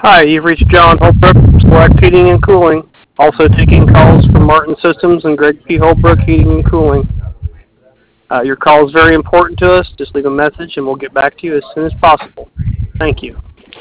Hi, you've reached John Holbrook from Select Heating and Cooling. Also taking calls from Martin Systems and Greg P. Holbrook Heating and Cooling. Your call is very important to us. Just leave a message and we'll get back to you as soon as possible. Thank you.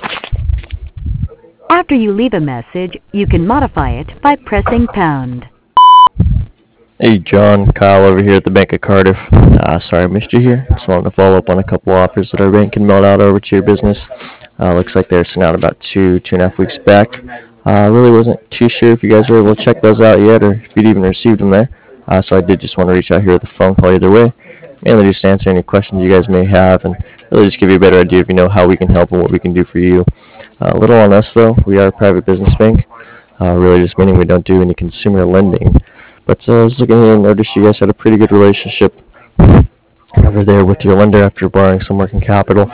After you leave a message, you can modify it by pressing pound. Hey John, Kyle over here at the Bank of Cardiff. Sorry I missed you here. Just wanted to follow up on a couple offers that our bank can mail out over to your business. Looks like they were sent out about 2.5 weeks back. Really wasn't too sure if you guys were able to check those out yet or if you'd even received them there. So I did just want to reach out here with a phone call either way. Mainly just to answer any questions you guys may have and really just give you a better idea of how we can help and what we can do for you. A little on us though, we are a private business bank. Really just meaning we don't do any consumer lending. But I was looking here and noticed you guys had a pretty good relationship over there with your lender after borrowing some working capital.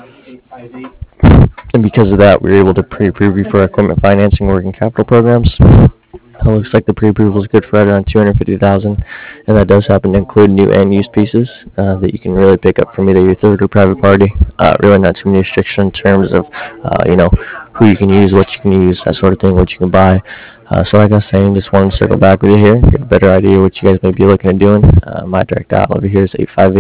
And because of that, we were able to pre-approve you for our equipment financing working capital programs. It looks like the pre-approval is good for right around $250,000, and that does happen to include new and used pieces that you can really pick up from either your third or private party. Really not too many restrictions in terms of who you can use, what you can use, that sort of thing, what you can buy. So like I was saying, just wanted to circle back with you here, get a better idea what you guys may be looking at doing. My direct dial over here is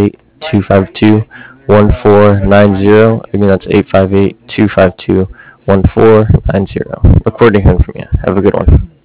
858-252-1490. Again, that's 858-252-1490. Look forward to hearing from you. Have a good one.